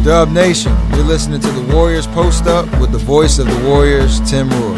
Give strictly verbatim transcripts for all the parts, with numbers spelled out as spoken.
Dub Nation, you're listening to the Warriors Post Up with the voice of the Warriors, Tim Roy.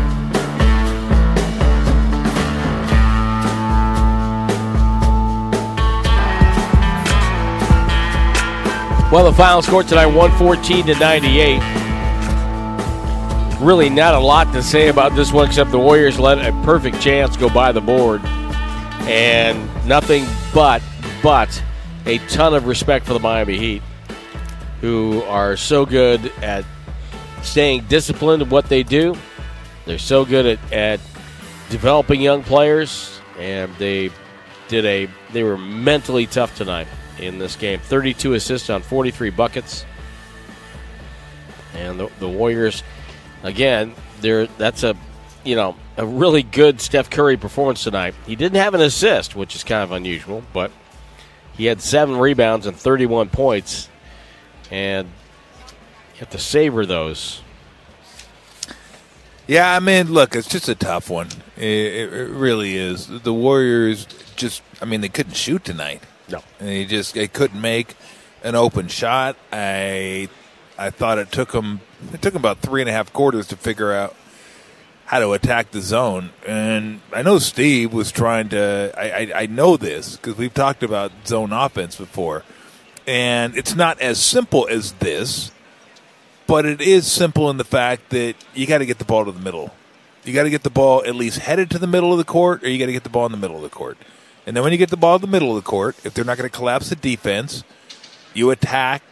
Well, the final score tonight, one fourteen to ninety-eight. Really not a lot to say about this one except the Warriors let a perfect chance go by the board. And nothing but, but a ton of respect for the Miami Heat, who are so good at staying disciplined in what they do. They're so good at, at developing young players, and they did a they were mentally tough tonight in this game. thirty-two assists on forty-three buckets. And the, the Warriors, again, they're that's a you know a really good Steph Curry performance tonight. He didn't have an assist, which is kind of unusual, but he had seven rebounds and thirty-one points. And you have to savor those. Yeah, I mean, look, it's just a tough one. It, it, it really is. The Warriors just, I mean, they couldn't shoot tonight. No. And they just they couldn't make an open shot. I I thought it took them, it took them about three and a half quarters to figure out how to attack the zone. And I know Steve was trying to, I, I, I know this because we've talked about zone offense before. And it's not as simple as this, but it is simple in the fact that you got to get the ball to the middle. You got to get the ball at least headed to the middle of the court, or you got to get the ball in the middle of the court. And then when you get the ball in the middle of the court, if they're not going to collapse the defense, you attack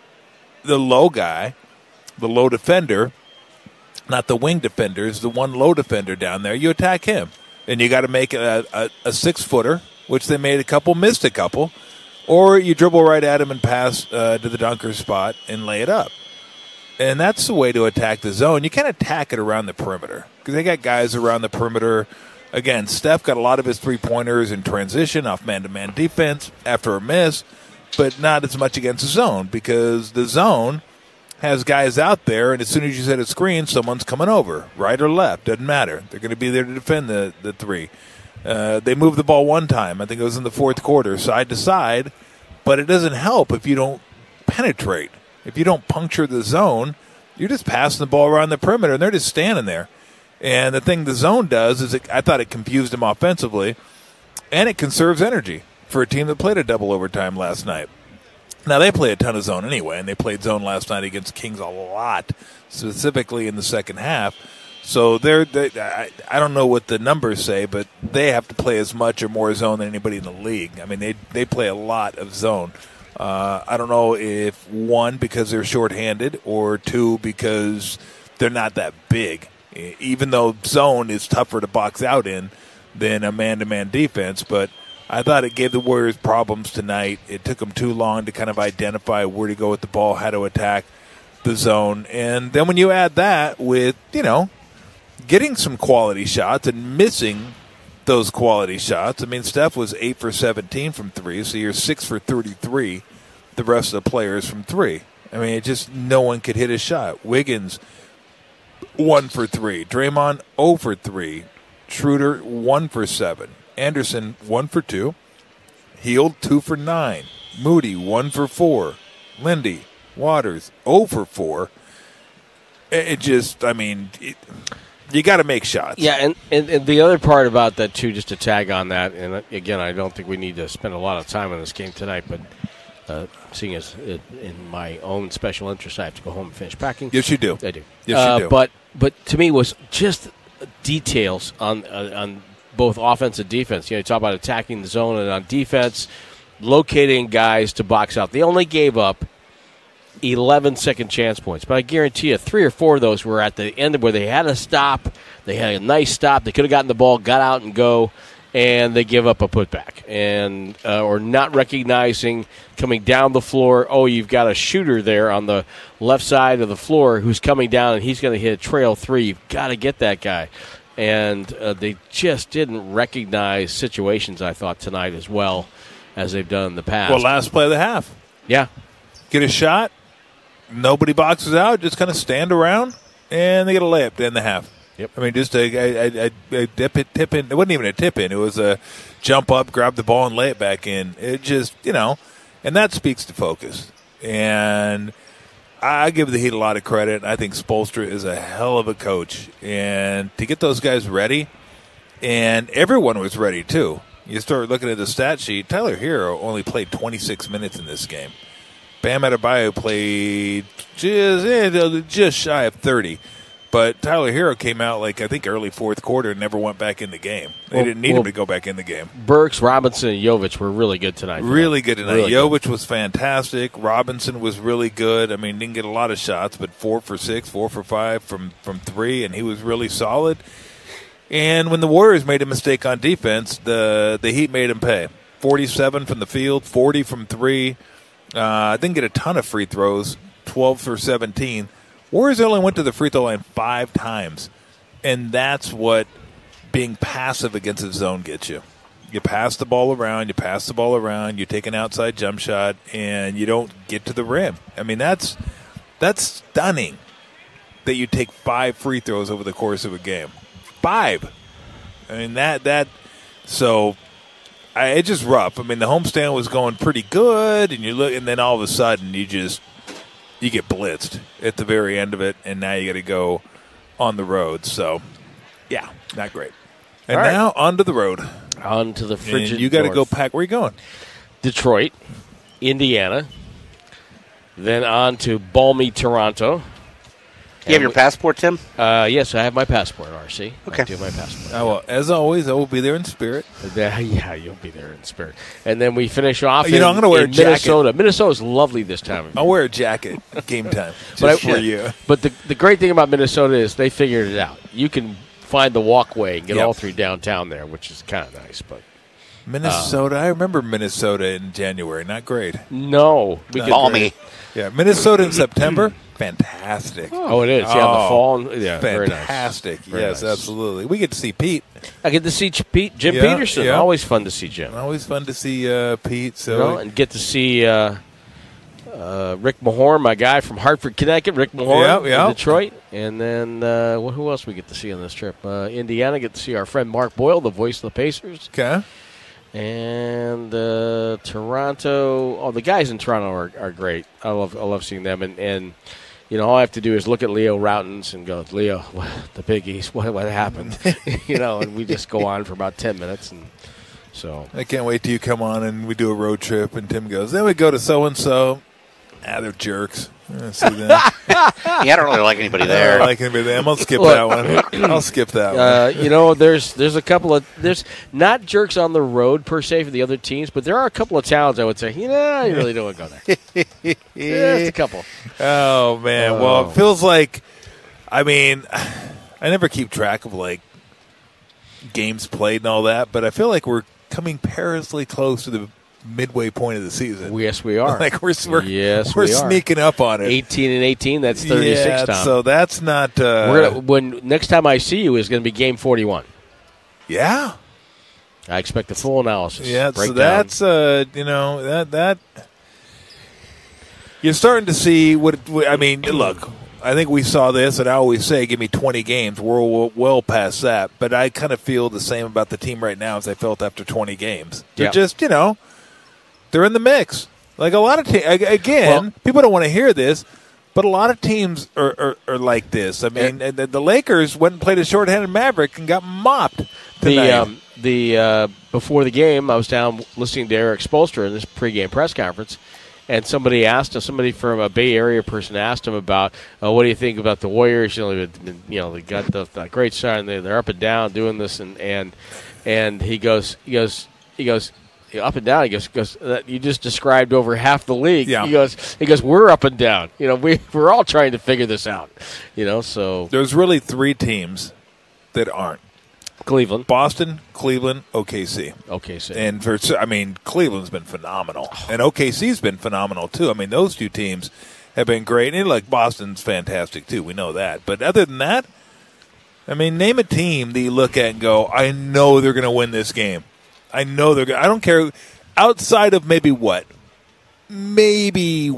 the low guy, the low defender, not the wing defenders, the one low defender down there. You attack him. And you got to make a, a, a six-footer, which they made a couple, missed a couple. Or you dribble right at him and pass uh, to the dunker spot and lay it up. And that's the way to attack the zone. You can't attack it around the perimeter because they got guys around the perimeter. Again, Steph got a lot of his three-pointers in transition off man-to-man defense after a miss, but not as much against the zone because the zone has guys out there, and as soon as you set a screen, someone's coming over, right or left, doesn't matter. They're going to be there to defend the, the three. Uh, they moved the ball one time. I think it was in the fourth quarter, side to side. But it doesn't help if you don't penetrate. If you don't puncture the zone, you're just passing the ball around the perimeter, and they're just standing there. And the thing the zone does is it, I thought it confused them offensively, and it conserves energy for a team that played a double overtime last night. Now, they play a ton of zone anyway, and they played zone last night against Kings a lot, specifically in the second half. So they're, they, I, I don't know what the numbers say, but they have to play as much or more zone than anybody in the league. I mean, they they play a lot of zone. Uh, I don't know if, one, because they're shorthanded, or two, because they're not that big. Even though zone is tougher to box out in than a man-to-man defense. But I thought it gave the Warriors problems tonight. It took them too long to kind of identify where to go with the ball, how to attack the zone. And then when you add that with, you know, getting some quality shots and missing those quality shots. I mean, Steph was eight for seventeen from three, so you're six for thirty-three, the rest of the players from three. I mean, it just no one could hit a shot. Wiggins, one for three. Draymond, zero for three. Schroeder, one for seven. Anderson, one for two. Hield, two for nine. Moody, one for four. Lindy, Waters, zero for four. It just, I mean... It, you got to make shots. Yeah, and, and, and the other part about that, too, just to tag on that, and again, I don't think we need to spend a lot of time on this game tonight, but uh, seeing as it, in my own special interest, I have to go home and finish packing. Yes, you do. I do. Yes, uh, you do. But, but to me, was just details on uh, on both offense and defense. You know, you talk about attacking the zone, and on defense, locating guys to box out. They only gave up eleven second chance points, but I guarantee you three or four of those were at the end where they had a stop, they had a nice stop, they could have gotten the ball, got out and go, and they give up a putback, and uh, or not recognizing coming down the floor, oh, you've got a shooter there on the left side of the floor who's coming down and he's going to hit a trail three, you've got to get that guy. And uh, they just didn't recognize situations, I thought, tonight as well as they've done in the past. Well, last play of the half. Yeah. Get a shot. Nobody boxes out, just kind of stand around, and they get a layup to end the half. Yep. I mean, just a, a, a, a dip it, tip in. It wasn't even a tip in. It was a jump up, grab the ball, and lay it back in. It just, you know, and that speaks to focus. And I give the Heat a lot of credit. I think Spoelstra is a hell of a coach. And to get those guys ready, and everyone was ready too. You start looking at the stat sheet, Tyler Hero only played twenty-six minutes in this game. Bam Adebayo played just, eh, just shy of thirty. But Tyler Hero came out, like, I think, early fourth quarter and never went back in the game. They well, didn't need well, him to go back in the game. Burks, Robinson, and Jovic were really good tonight. Really good tonight. Really Jovic good. was fantastic. Robinson was really good. I mean, didn't get a lot of shots, but four for six, four for five from, from three, and he was really solid. And when the Warriors made a mistake on defense, the, the Heat made him pay. forty-seven from the field, forty from three. Uh, didn't get a ton of free throws, twelve for seventeen. Warriors only went to the free throw line five times, and that's what being passive against the zone gets you. You pass the ball around, you pass the ball around, you take an outside jump shot, and you don't get to the rim. I mean, that's that's stunning that you take five free throws over the course of a game. Five. I mean, that, that so I, it's just rough. I mean, the homestand was going pretty good, and you look, and then all of a sudden you just – you get blitzed at the very end of it, and now you got to go on the road. So, yeah, not great. And right. now onto the road. On to the frigid And you got to north. go pack. Where are you going? Detroit, Indiana, then on to balmy Toronto. You have your passport, Tim? Uh, yes, I have my passport, R C. Okay. I do have my passport. Oh, well, as always, I will be there in spirit. Yeah, yeah, you'll be there in spirit. And then we finish off You in, know, I'm gonna wear in a jacket. Minnesota. Minnesota's lovely this time of year. I'll wear a jacket at game time just But I- for you. But the the great thing about Minnesota is they figured it out. You can find the walkway and get Yep. all through downtown there, which is kind of nice. But Minnesota. I remember Minnesota in January. Not great. no, we could, Balmy. Yeah, Minnesota in September. Fantastic. Oh, it is. Yeah, the Oh, fall. And, yeah, Fantastic. Very nice. Yes, Very nice. absolutely. We get to see Pete. I get to see Ch- Pete, Jim Yeah, Peterson. yeah. Always fun to see Jim. Always fun to see uh, Pete. So You know, and get to see uh, uh, Rick Mahorn, my guy from Hartford, Connecticut. Rick Mahorn Yeah, yeah. in Detroit. And then uh, well, who else we get to see on this trip? Uh, Indiana, get to see our friend Mark Boyle, the voice of the Pacers. okay. And uh, Toronto, oh, the guys in Toronto are, are great. I love I love seeing them. And, and, you know, all I have to do is look at Leo Routens and go, Leo, what, the Big East, what, what happened? You know, and we just go on for about ten minutes. And so I can't wait till you come on and we do a road trip and Tim goes, then we go to so-and-so. Ah, they're jerks. I see that. Yeah, I don't really like anybody I there. don't like anybody there. I'm going to skip Look. that one. I'll skip that one. Uh, you know, there's there's a couple of there's not jerks on the road per se for the other teams, but there are a couple of towns I would say, you know, you really don't want to go there. Yeah, just a couple. Oh, man. Oh. Well, it feels like, I mean, I never keep track of, like, games played and all that, but I feel like we're coming perilously close to the midway point of the season. Yes, we are. Like, we're, we're, yes, we're we are. sneaking up on it. eighteen and eighteen. That's thirty-six. Yeah, Tom. so that's not. Uh, We're gonna, when next time I see you is going to be game forty-one. yeah. I expect the full analysis. Yeah, so breakdown. that's uh, you know that that you're starting to see what, what I mean. Look, I think we saw this, and I always say, give me twenty games. We're well, well past that, but I kind of feel the same about the team right now as I felt after twenty games. They're Yeah. just you know they're in the mix. Like a lot of teams, again, Well- people don't want to hear this. But a lot of teams are, are, are like this. I mean, the, the Lakers went and played a shorthanded Maverick and got mopped tonight. The um, the uh, before the game, I was down listening to Eric Spoelstra in this pregame press conference, and somebody asked him, somebody from a Bay Area person asked him about, uh, what do you think about the Warriors? You know, they've been- you know, they got the, the great start, and they, they're up and down doing this, and and and he goes, he goes, he goes. Up and down. He goes, goes uh, you just described over half the league. Yeah. He goes, he goes, we're up and down. You know, we we're all trying to figure this out. You know, so There's really three teams that aren't. Cleveland, Boston, Cleveland, O K C. okay, so And for I mean, Cleveland's been phenomenal, and O K C's been phenomenal too. I mean, those two teams have been great, and like Boston's fantastic too. We know that, but other than that, I mean, name a team that you look at and go, I know they're going to win this game. I know they're. Gonna, I don't care. Outside of maybe what, maybe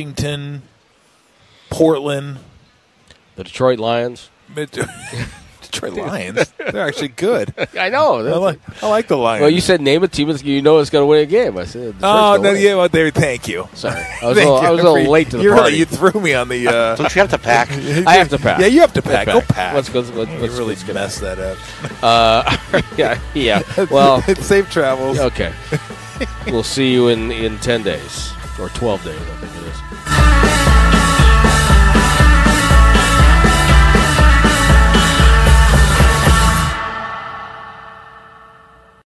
Washington, Portland, the Detroit Lions. Detroit Lions. They're actually good. I know. I like, I like the Lions. Well, you said name a team that you know is going to win a game. I said, the oh first no, win. yeah, well, there. Thank you. Sorry, I was, a little, I was a little late to the you party. Really, you threw me on the. Uh, Don't you have to pack? I have to pack. Yeah, you have to pack. Let's Go pack. Let's go. Let's, let's, You let's really let's get mess that up. Uh, yeah, yeah. Well, it's safe travels. okay. We'll see you in, in ten days or twelve days. I think it is.